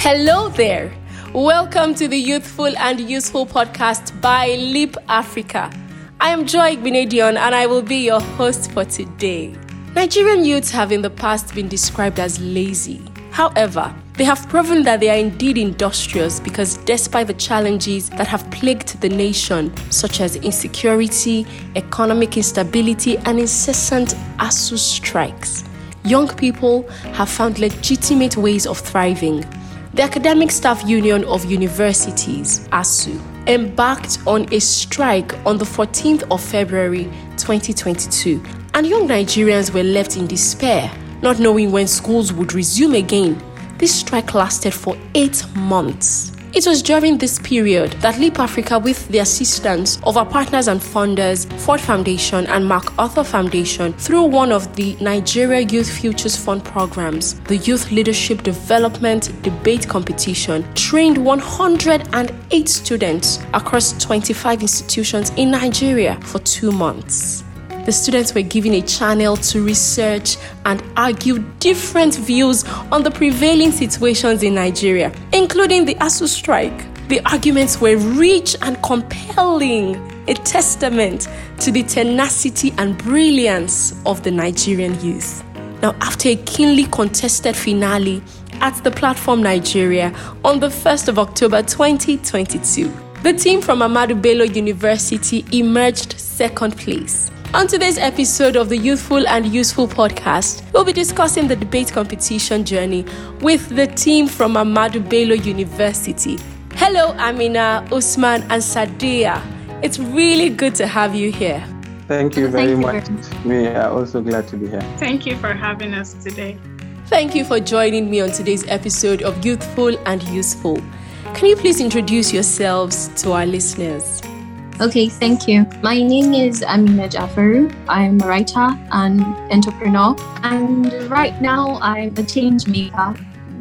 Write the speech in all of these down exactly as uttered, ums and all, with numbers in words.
Hello there. Welcome to the Youthful and Useful podcast by Leap Africa. I am Joy Igbinedion and I will be your host for today. Nigerian youths have in the past been described as lazy. However, they have proven that they are indeed industrious because despite the challenges that have plagued the nation, such as insecurity, economic instability, and incessant ASUU strikes, young people have found legitimate ways of thriving. The Academic Staff Union of Universities, ASUU, embarked on a strike on the fourteenth of February twenty twenty-two, and young Nigerians were left in despair, not knowing when schools would resume again. This strike lasted for eight months. It was during this period that Leap Africa, with the assistance of our partners and funders, Ford Foundation and MacArthur Foundation, through one of the Nigeria Youth Futures Fund programs, the Youth Leadership Development Debate Competition, trained one hundred eight students across twenty-five institutions in Nigeria for two months. The students were given a channel to research and argue different views on the prevailing situations in Nigeria, including the ASUU strike. The arguments were rich and compelling, a testament to the tenacity and brilliance of the Nigerian youth. Now, after a keenly contested finale at the Platform Nigeria on the first of October twenty twenty-two, the team from Ahmadu Bello University emerged second place. On today's episode of the Youthful and Useful podcast, we'll be discussing the debate competition journey with the team from Ahmadu Bello University. Hello, Amina, Usman, and Sadia. It's really good to have you here. Thank you very Thank you much. We are also glad to be here. Thank you for having us today. Thank you for joining me on today's episode of Youthful and Useful. Can you please introduce yourselves to our listeners? Okay, thank you. My name is Amina Jafaru. I'm a writer and entrepreneur, and right now I'm a change maker.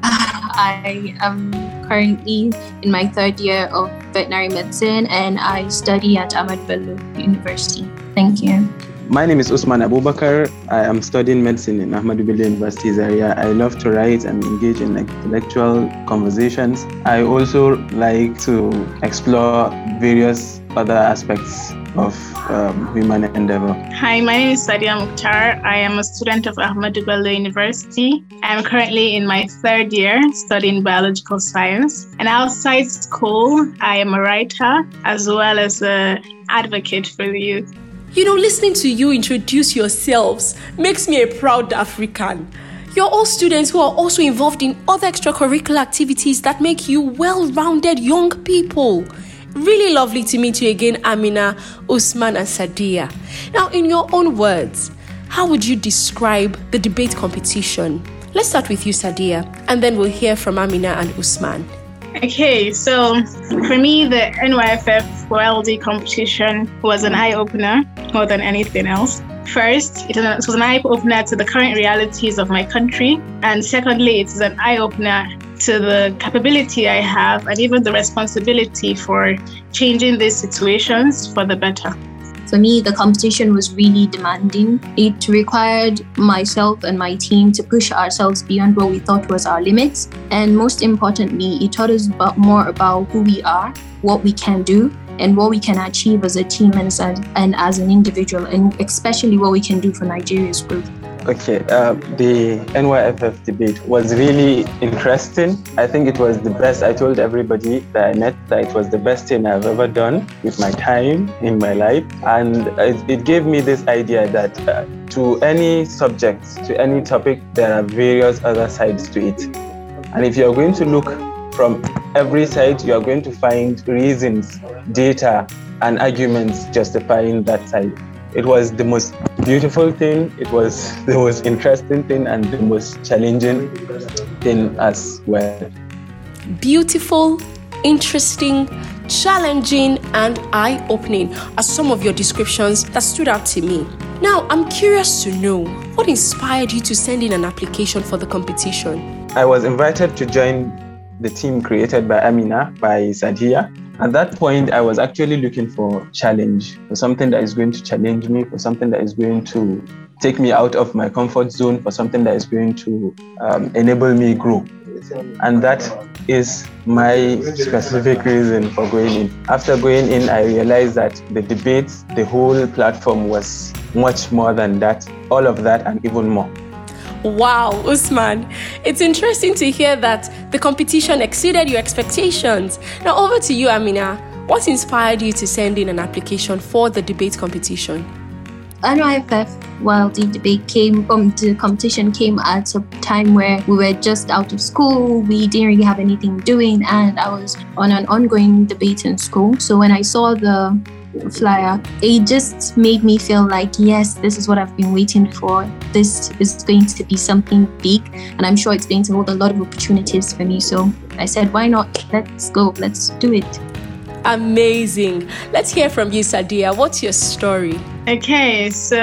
I am currently in my third year of veterinary medicine, and I study at Ahmadu Bello University. Thank you. My name is Usman Abubakar. I am studying medicine in Ahmadu Bello University Zaria. I love to write and engage in intellectual conversations. I also like to explore various other aspects of um, human endeavor. Hi, my name is Sadia Mukhtar. I am a student of Ahmadu Bello University. I am currently in my third year studying biological science. And outside school, I am a writer as well as an advocate for the youth. You know, listening to you introduce yourselves makes me a proud African. You're all students who are also involved in other extracurricular activities that make you well-rounded young people. Really lovely to meet you again, Amina, Usman, and Sadia. Now, in your own words, how would you describe the debate competition? Let's start with you, Sadia, and then we'll hear from Amina and Usman. Okay, so for me, the N Y F F O L D competition was an eye-opener more than anything else. First, it was an eye-opener to the current realities of my country. And secondly, it is an eye-opener to the capability I have and even the responsibility for changing these situations for the better. For me, the competition was really demanding. It required myself and my team to push ourselves beyond what we thought was our limits. And most importantly, it taught us about more about who we are, what we can do, and what we can achieve as a team and as, and as an individual, and especially what we can do for Nigeria's growth. Okay, uh, the N Y F F debate was really interesting. I think it was the best. I told everybody that I met that it was the best thing I've ever done with my time in my life. And it, it gave me this idea that uh, to any subject, to any topic, there are various other sides to it. And if you're going to look from every side, you're going to find reasons, data, and arguments justifying that side. It was the most beautiful thing, it was the most interesting thing, and the most challenging thing as well. Beautiful, interesting, challenging, and eye-opening are some of your descriptions that stood out to me. Now, I'm curious to know, what inspired you to send in an application for the competition? I was invited to join the team created by Amina, by Sadia. At that point, I was actually looking for challenge, for something that is going to challenge me, for something that is going to take me out of my comfort zone, for something that is going to um, enable me grow. And that is my specific reason for going in. After going in, I realized that the debates, the whole platform was much more than that, all of that and even more. Wow, Usman. It's interesting to hear that the competition exceeded your expectations. Now over to you, Amina. What inspired you to send in an application for the debate competition? N Y F F, while the debate came, um, the competition came at a time where we were just out of school, we didn't really have anything doing, and I was on an ongoing debate in school. So when I saw the flyer, it just made me feel like, yes, this is what I've been waiting for. This is going to be something big, and I'm sure it's going to hold a lot of opportunities for me. So I said, why not? Let's go. Let's do it. Amazing. Let's hear from you, Sadia. What's your story? Okay, so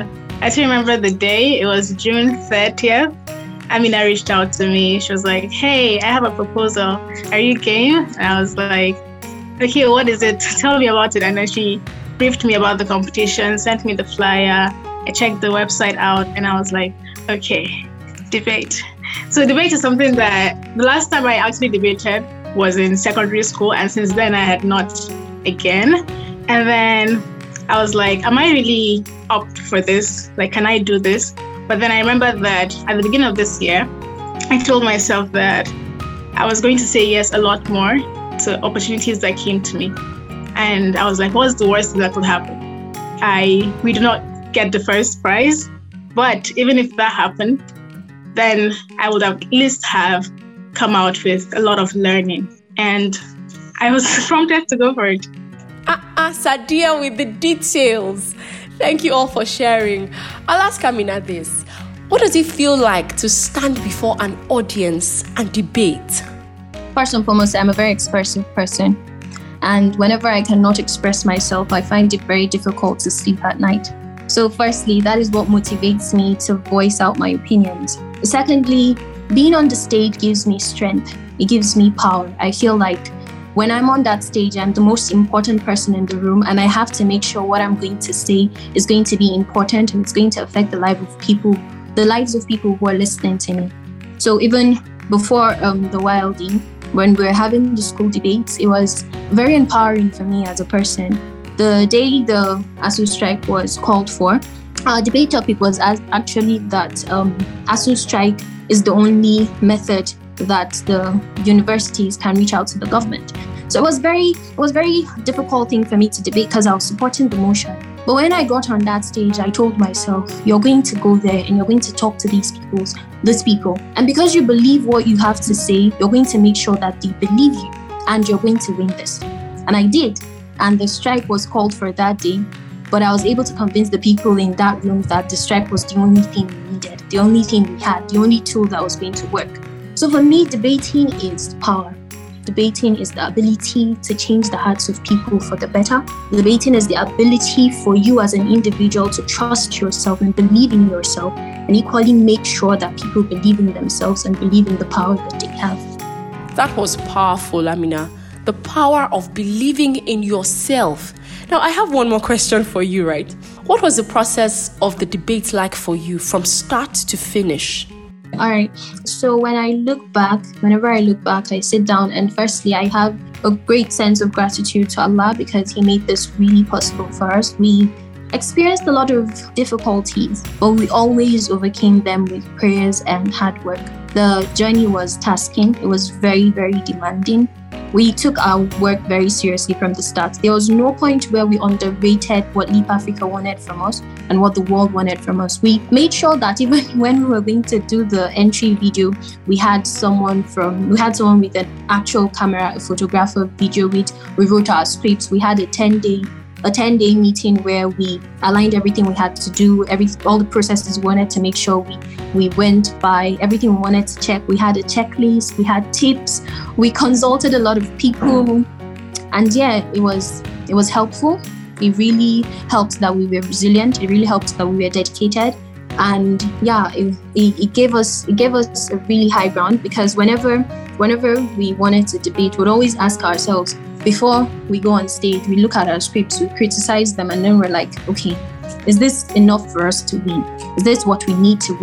I still remember the day. It was June thirtieth. Amina reached out to me. She was like, hey, I have a proposal. Are you game? And I was like, okay, what is it? Tell me about it. And then she briefed me about the competition, sent me the flyer. I checked the website out, and I was like, okay, debate. So debate is something that the last time I actually debated was in secondary school, and since then I had not again. And then I was like, am I really up for this? Like, can I do this? But then I remember that at the beginning of this year, I told myself that I was going to say yes a lot more to opportunities that came to me. And I was like, what's the worst that could happen? I we do not get the first prize, but even if that happened, then I would have at least have come out with a lot of learning. And I was prompted to go for it. Ah, uh, uh, Sadia with the details. Thank you all for sharing. I'll ask Amina this. What does it feel like to stand before an audience and debate? First and foremost, I'm a very expressive person. And whenever I cannot express myself, I find it very difficult to sleep at night. So firstly, that is what motivates me to voice out my opinions. Secondly, being on the stage gives me strength. It gives me power. I feel like when I'm on that stage, I'm the most important person in the room, and I have to make sure what I'm going to say is going to be important and it's going to affect the life of people, the lives of people who are listening to me. So even before um, the Y L D, when we were having the school debates, it was very empowering for me as a person. The day the ASUU strike was called for, our debate topic was as actually that um, ASUU strike is the only method that the universities can reach out to the government. So it was very, it was very difficult thing for me to debate because I was supporting the motion. But when I got on that stage, I told myself, you're going to go there and you're going to talk to these people, these people. And because you believe what you have to say, you're going to make sure that they believe you and you're going to win this. And I did. And the strike was called for that day. But I was able to convince the people in that room that the strike was the only thing we needed, the only thing we had, the only tool that was going to work. So for me, debating is power. Debating is the ability to change the hearts of people for the better. Debating is the ability for you as an individual to trust yourself and believe in yourself, and equally make sure that people believe in themselves and believe in the power that they have. That was powerful, Amina. The power of believing in yourself. Now, I have one more question for you, right? What was the process of the debate like for you from start to finish? All right. So when I look back, whenever I look back, I sit down and firstly, I have a great sense of gratitude to Allah because He made this really possible for us. We experienced a lot of difficulties, but we always overcame them with prayers and hard work. The journey was tasking. It was very, very demanding. We took our work very seriously from the start. There was no point where we underrated what Leap Africa wanted from us and what the world wanted from us. We made sure that even when we were going to do the entry video, we had someone from, we had someone with an actual camera, a photographer, video with, we wrote our scripts. We had a ten-day a ten-day meeting where we aligned everything we had to do, every all the processes we wanted to make sure we we went by, everything we wanted to check. We had a checklist, we had tips, we consulted a lot of people, and yeah, it was it was helpful. It really helped that we were resilient. It really helped that we were dedicated, and yeah, it, it, it gave us it gave us a really high ground because whenever whenever we wanted to debate, we'd always ask ourselves, before we go on stage, we look at our scripts, we criticize them, and then we're like, okay, is this enough for us to win? Is this what we need to win?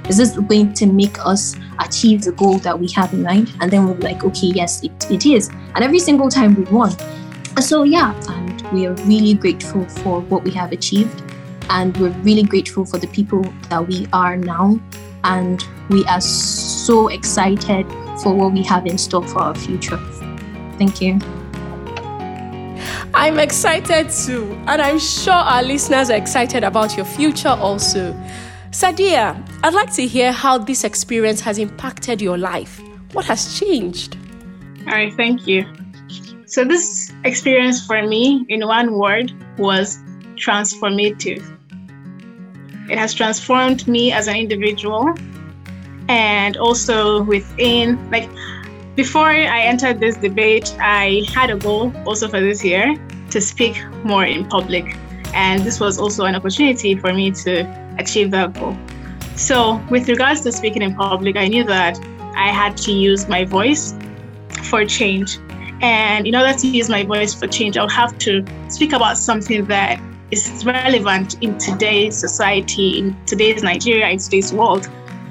Is this going to make us achieve the goal that we have in mind? And then we're like, okay, yes, it, it is. And every single time we won. So yeah, and we are really grateful for what we have achieved. And we're really grateful for the people that we are now. And we are so excited for what we have in store for our future. Thank you. I'm excited too. And I'm sure our listeners are excited about your future also. Sadia, I'd like to hear how this experience has impacted your life. What has changed? All right, thank you. So this experience for me, in one word, was transformative. It has transformed me as an individual, and also within, like, before I entered this debate, I had a goal also for this year to speak more in public. And this was also an opportunity for me to achieve that goal. So with regards to speaking in public, I knew that I had to use my voice for change. And in order to use my voice for change, I would have to speak about something that is relevant in today's society, in today's Nigeria, in today's world.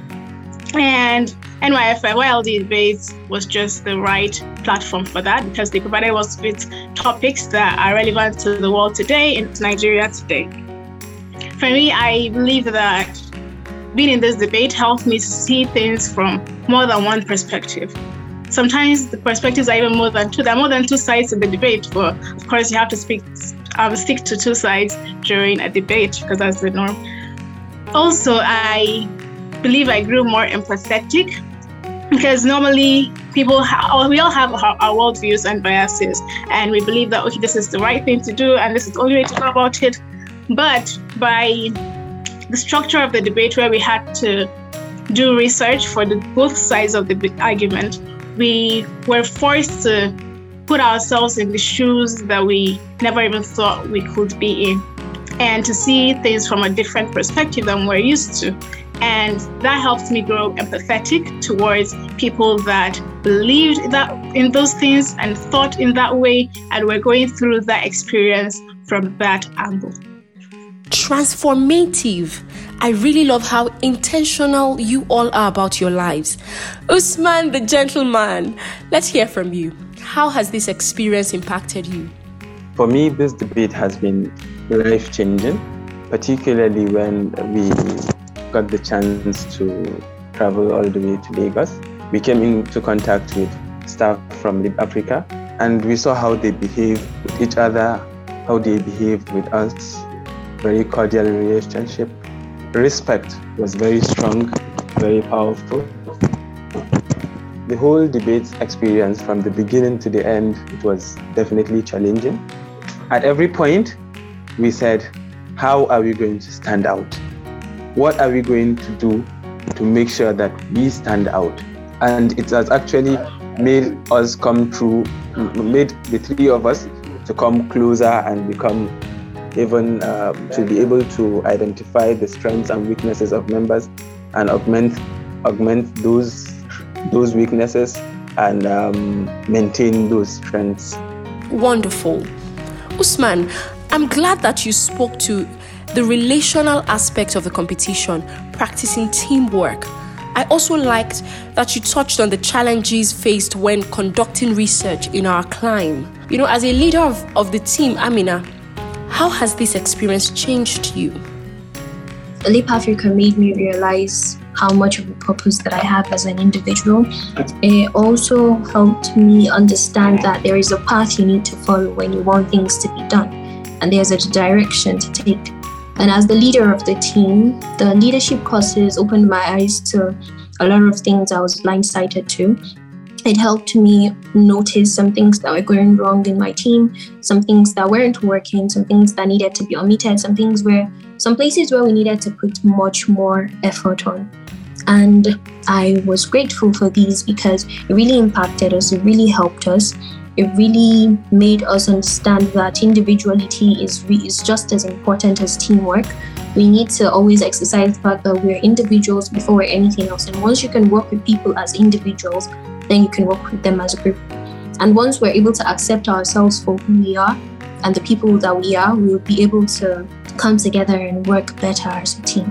And N Y F F, Y L D Debates was just the right platform for that, because they provided us with topics that are relevant to the world today, in Nigeria today. For me, I believe that being in this debate helped me to see things from more than one perspective. Sometimes the perspectives are even more than two. There are more than two sides to the debate, but of course you have to speak, um, stick to two sides during a debate, because that's the norm. Also, I believe I grew more empathetic, because normally people, ha- we all have our, our worldviews and biases, and we believe that, okay, this is the right thing to do, and this is the only way to go about it. But by the structure of the debate, where we had to do research for the both sides of the argument, we were forced to put ourselves in the shoes that we never even thought we could be in, and to see things from a different perspective than we're used to. And that helped me grow empathetic towards people that believed that in those things and thought in that way, and were going through that experience from that angle. Transformative. I really love how intentional you all are about your lives. Usman, the gentleman, let's hear from you. How has this experience impacted you? For me, this debate has been life-changing, particularly when we got the chance to travel all the way to Lagos. We came into contact with staff from Lib Africa, and we saw how they behave with each other, how they behaved with us. Very cordial relationship. Respect was very strong, very powerful. The whole debate experience from the beginning to the end, it was definitely challenging. At every point, we said, how are we going to stand out? What are we going to do to make sure that we stand out? And it has actually made us come through, made the three of us to come closer and become even uh, to be able to identify the strengths and weaknesses of members and augment augment those those weaknesses and um, maintain those strengths. Wonderful. Usman, I'm glad that you spoke to the relational aspect of the competition, practicing teamwork. I also liked that you touched on the challenges faced when conducting research in our climb. You know, as a leader of, of the team, Amina, how has this experience changed you? Lip Africa made me realize how much of a purpose that I have as an individual. It also helped me understand that there is a path you need to follow when you want things to be done, and there's a direction to take. And as the leader of the team, the leadership courses opened my eyes to a lot of things I was blindsided to. It helped me notice some things that were going wrong in my team, some things that weren't working, some things that needed to be omitted, some things where, some places where we needed to put much more effort on. And I was grateful for these because it really impacted us, it really helped us. It really made us understand that individuality is, re- is just as important as teamwork. We need to always exercise the fact that we're individuals before we're anything else. And once you can work with people as individuals, then you can work with them as a group. And once we're able to accept ourselves for who we are and the people that we are, we will be able to come together and work better as a team.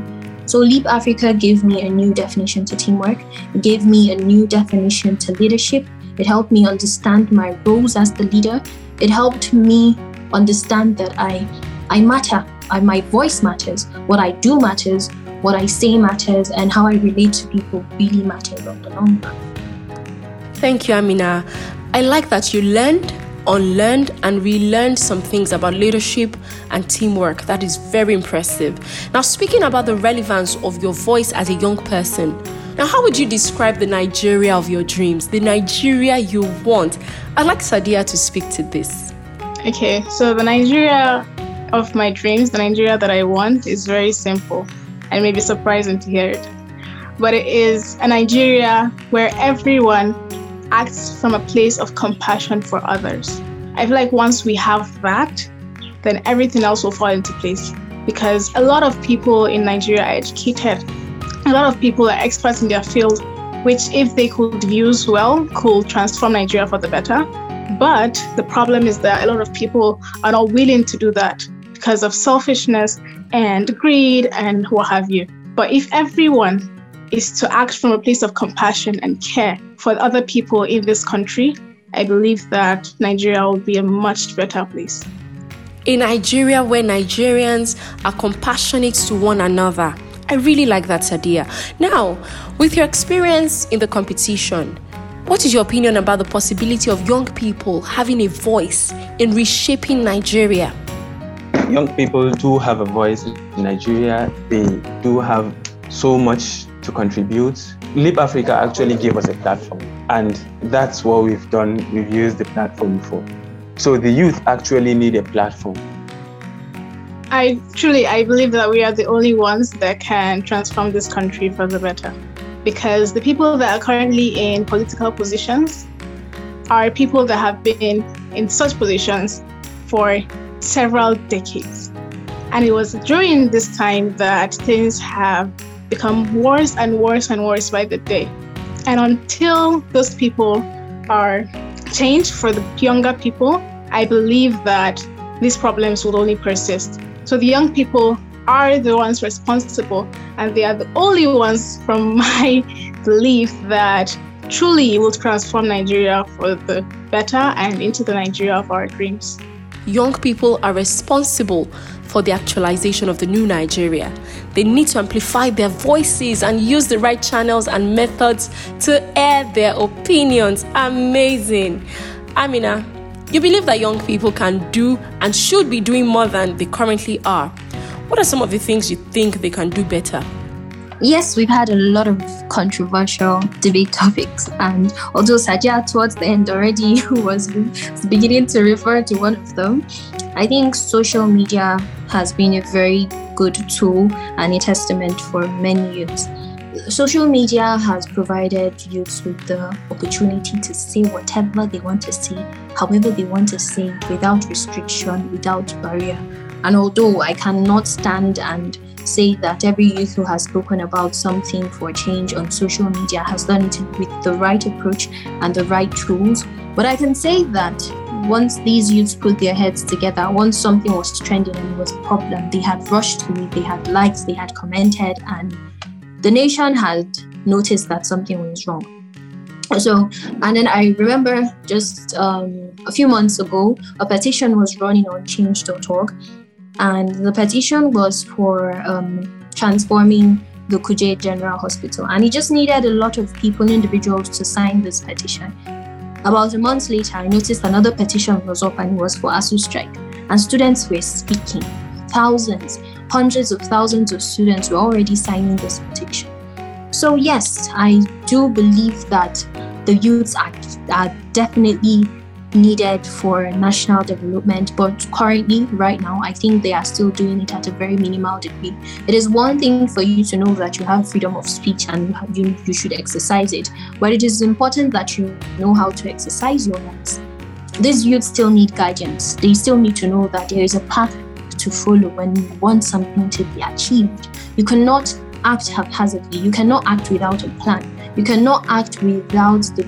So Leap Africa gave me a new definition to teamwork. It gave me a new definition to leadership. It helped me understand my roles as the leader. It helped me understand that I, I matter. I, my voice matters. What I do matters. What I say matters. And how I relate to people really matters on the long run. Thank you, Amina. I like that you learned, unlearned, and relearned some things about leadership and teamwork. That is very impressive. Now, speaking about the relevance of your voice as a young person, now how would you describe the Nigeria of your dreams, the Nigeria you want? I'd like Sadia to speak to this. Okay, so the Nigeria of my dreams, the Nigeria that I want, is very simple and maybe surprising to hear it. But it is a Nigeria where everyone acts from a place of compassion for others. I feel like once we have that, then everything else will fall into place, because a lot of people in Nigeria are educated. A lot of people are experts in their field, which if they could use well, could transform Nigeria for the better. But the problem is that a lot of people are not willing to do that because of selfishness and greed and what have you. But if everyone is to act from a place of compassion and care for other people in this country, I believe that Nigeria will be a much better place. A Nigeria where Nigerians are compassionate to one another. I really like that, Sadia. Now, with your experience in the competition, what is your opinion about the possibility of young people having a voice in reshaping Nigeria? Young people do have a voice in Nigeria. They do have so much to contribute. Leap Africa actually gave us a platform, and that's what we've done. We've used the platform for. So the youth actually need a platform. I truly, I believe that we are the only ones that can transform this country for the better, because the people that are currently in political positions are people that have been in such positions for several decades. And it was during this time that things have become worse and worse and worse by the day. And until those people are changed for the younger people, I believe that these problems will only persist. So the young people are the ones responsible, and they are the only ones, from my belief, that truly will transform Nigeria for the better and into the Nigeria of our dreams. Young people are responsible for the actualization of the new Nigeria. They need to amplify their voices and use the right channels and methods to air their opinions. Amazing. Amina, you believe that young people can do and should be doing more than they currently are. What are some of the things you think they can do better? Yes, we've had a lot of controversial debate topics, and although Sadia towards the end already was beginning to refer to one of them, I think social media has been a very good tool and a testament for many youths. Social media has provided youths with the opportunity to say whatever they want to say, however they want to say, without restriction, without barrier. And although I cannot stand and say that every youth who has spoken about something for change on social media has done it with the right approach and the right tools, but I can say that once these youths put their heads together, once something was trending and it was a problem, they had rushed to it, they had liked, they had commented, and the nation had noticed that something was wrong. So, and then I remember just um, a few months ago, a petition was running on change dot org, and the petition was for um, transforming the Kuje General Hospital. And it just needed a lot of people, individuals, to sign this petition. About a month later, I noticed another petition was up, and it was for ASUU strike. And students were speaking. Thousands, hundreds of thousands of students were already signing this petition. So yes, I do believe that the youths are, are definitely needed for national development, but currently, right now, I think they are still doing it at a very minimal degree. It is one thing for you to know that you have freedom of speech and you, you should exercise it, but it is important that you know how to exercise your rights. These youths still need guidance. They still need to know that there is a path to follow when you want something to be achieved. You cannot act haphazardly. You cannot act without a plan. You cannot act without the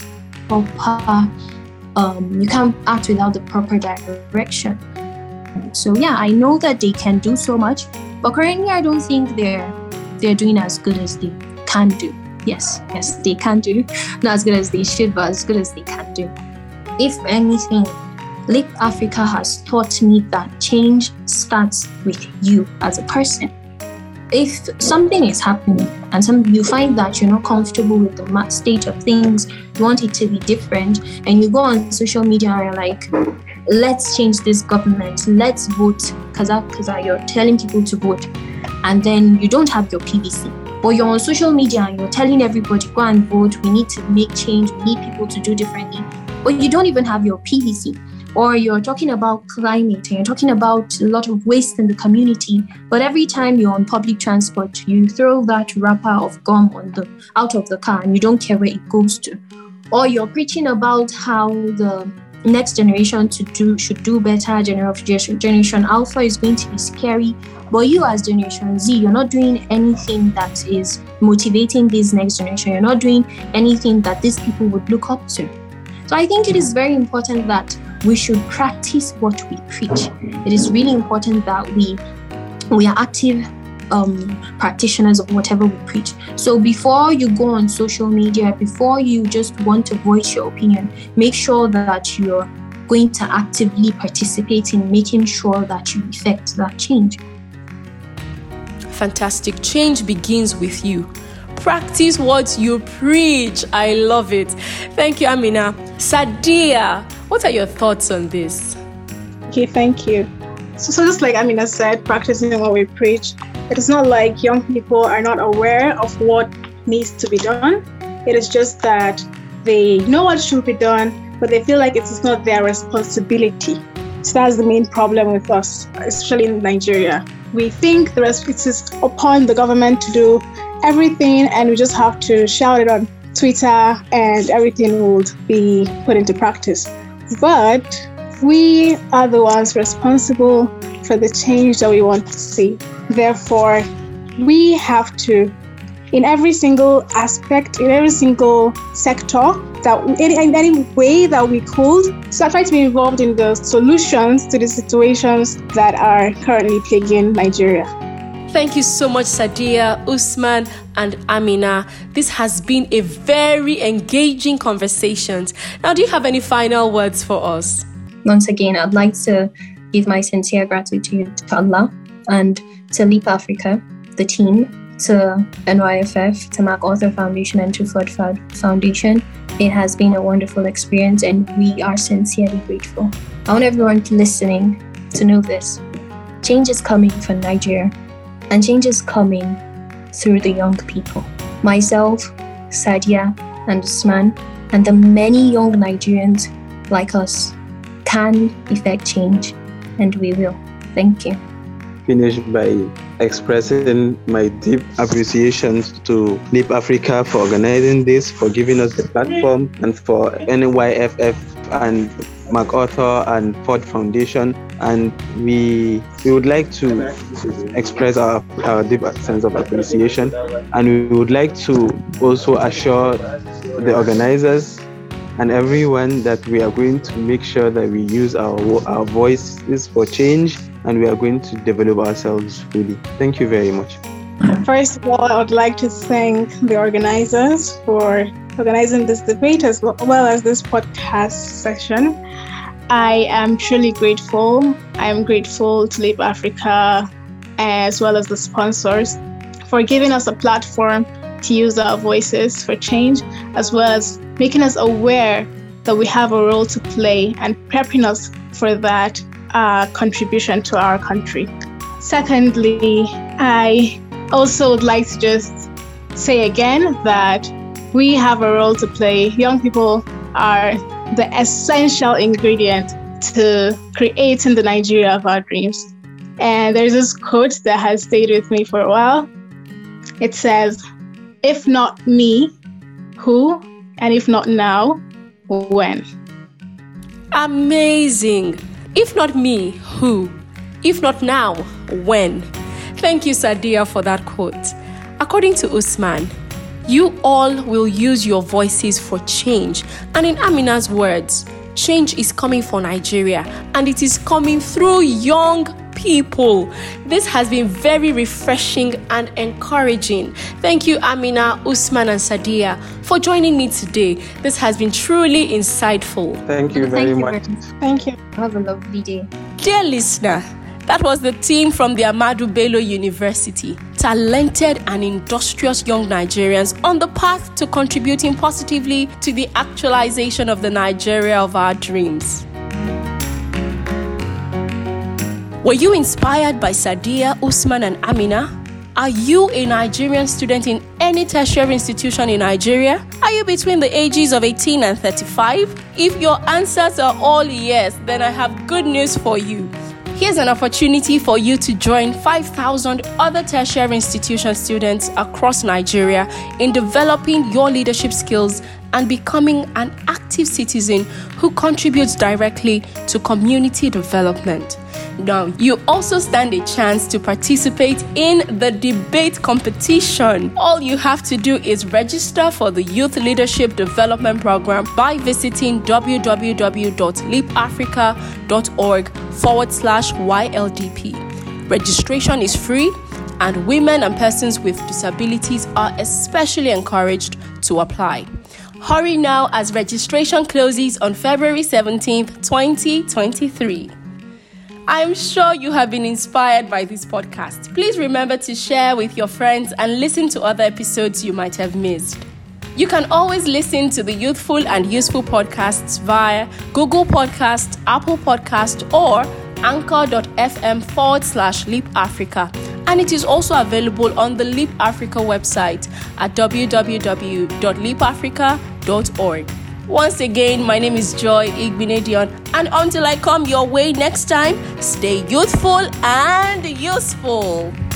proper Um, you can't act without the proper direction. So yeah, I know that they can do so much, but currently I don't think they're they're doing as good as they can do. Yes, yes, they can do. Not as good as they should, but as good as they can do. If anything, Leap Africa has taught me that change starts with you as a person. If something is happening and some, you find that you're not comfortable with the state of things, you want it to be different, and you go on social media and you're like, let's change this government, let's vote, kaza kaza, you're telling people to vote, and then you don't have your P V C. But you're on social media and you're telling everybody, go and vote, we need to make change, we need people to do differently. But you don't even have your P V C. Or you're talking about climate and you're talking about a lot of waste in the community. But every time you're on public transport, you throw that wrapper of gum on the out of the car and you don't care where it goes to. Or you're preaching about how the next generation to do should do better, generation, generation Alpha is going to be scary. But you as Generation Z, you're not doing anything that is motivating this next generation. You're not doing anything that these people would look up to. So I think it is very important that we should practice what we preach. It is really important that we we are active um, practitioners of whatever we preach. So before you go on social media, before you just want to voice your opinion, make sure that you're going to actively participate in making sure that you effect that change. Fantastic. Change begins with you. Practice what you preach. I love it. Thank you, Amina. Sadia, what are your thoughts on this? Okay, thank you. So, so just like Amina said, practicing what we preach, it is not like young people are not aware of what needs to be done. It is just that they know what should be done, but they feel like it is not their responsibility. So that's the main problem with us, especially in Nigeria. We think the rest it is upon the government to do everything, and we just have to shout it on Twitter and everything will be put into practice. But we are the ones responsible for the change that we want to see. Therefore, we have to, in every single aspect, in every single sector, that in, in any way that we could, so I try to be involved in the solutions to the situations that are currently plaguing Nigeria. Thank you so much, Sadia, Usman, and Amina. This has been a very engaging conversation. Now, do you have any final words for us? Once again, I'd like to give my sincere gratitude to Allah and to Leap Africa, the team, to N Y F F, to MacArthur Foundation, and to Flood Foundation. It has been a wonderful experience, and we are sincerely grateful. I want everyone listening to know this. Change is coming for Nigeria. And change is coming through the young people. Myself, Sadia, and Usman, and the many young Nigerians like us can effect change, and we will. Thank you. Finish by expressing my deep appreciation to Leap Africa for organizing this, for giving us the platform, and for N Y F F and MacArthur and Ford Foundation. And we we would like to express our, our deep sense of appreciation, and we would like to also assure the organizers and everyone that we are going to make sure that we use our our voices for change, and we are going to develop ourselves fully. Thank you very much. First of all, I would like to thank the organizers for organizing this debate as well as this podcast session. I am truly grateful. I am grateful to Leap Africa as well as the sponsors for giving us a platform to use our voices for change, as well as making us aware that we have a role to play and prepping us for that uh, contribution to our country. Secondly, I also would like to just say again that we have a role to play. Young people are the essential ingredient to creating the Nigeria of our dreams. And there's this quote that has stayed with me for a while. It says, "If not me, who? And if not now, when?" Amazing. If not me, who? If not now, when? Thank you, Sadia, for that quote. According to Usman, you all will use your voices for change. And in Amina's words, change is coming for Nigeria, and it is coming through young people. This has been very refreshing and encouraging. Thank you, Amina, Usman, and Sadia, for joining me today. This has been truly insightful. Thank you very Thank you much. very much. Thank you. Have a lovely day. Dear listener, that was the team from the Ahmadu Bello University. Talented and industrious young Nigerians on the path to contributing positively to the actualization of the Nigeria of our dreams. Were you inspired by Sadia, Usman, and Amina? Are you a Nigerian student in any tertiary institution in Nigeria? Are you between the ages of eighteen and thirty-five? If your answers are all yes, then I have good news for you. Here's an opportunity for you to join five thousand other tertiary institution students across Nigeria in developing your leadership skills and becoming an active citizen who contributes directly to community development. Now, you also stand a chance to participate in the debate competition. All you have to do is register for the Youth Leadership Development Program by visiting www.leapafrica.org forward slash YLDP. Registration is free, and women and persons with disabilities are especially encouraged to apply. Hurry now as registration closes on February seventeenth, twenty twenty-three. I am sure you have been inspired by this podcast. Please remember to share with your friends and listen to other episodes you might have missed. You can always listen to the Youthful and Useful podcasts via Google Podcast, Apple Podcast, or anchor.fm forward slash Leap Africa. And it is also available on the Leap Africa website at w w w dot leap africa dot org. Once again, my name is Joy Igbinedion, and until I come your way next time, stay youthful and useful.